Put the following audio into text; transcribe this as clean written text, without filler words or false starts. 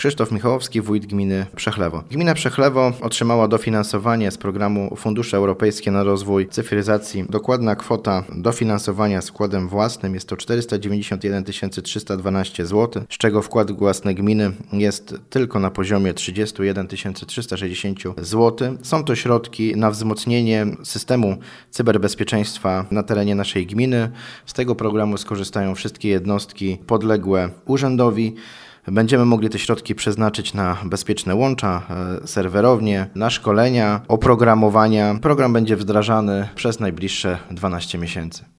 Krzysztof Michałowski, wójt gminy Przechlewo. Gmina Przechlewo otrzymała dofinansowanie z programu Fundusze Europejskie na rozwój cyfryzacji. Dokładna kwota dofinansowania składem własnym jest to 491 312 zł, z czego wkład własny gminy jest tylko na poziomie 31 360 zł. Są to środki na wzmocnienie systemu cyberbezpieczeństwa na terenie naszej gminy. Z tego programu skorzystają wszystkie jednostki podległe urzędowi. Będziemy mogli te środki przeznaczyć na bezpieczne łącza, serwerownie, na szkolenia, oprogramowania. Program będzie wdrażany przez najbliższe 12 miesięcy.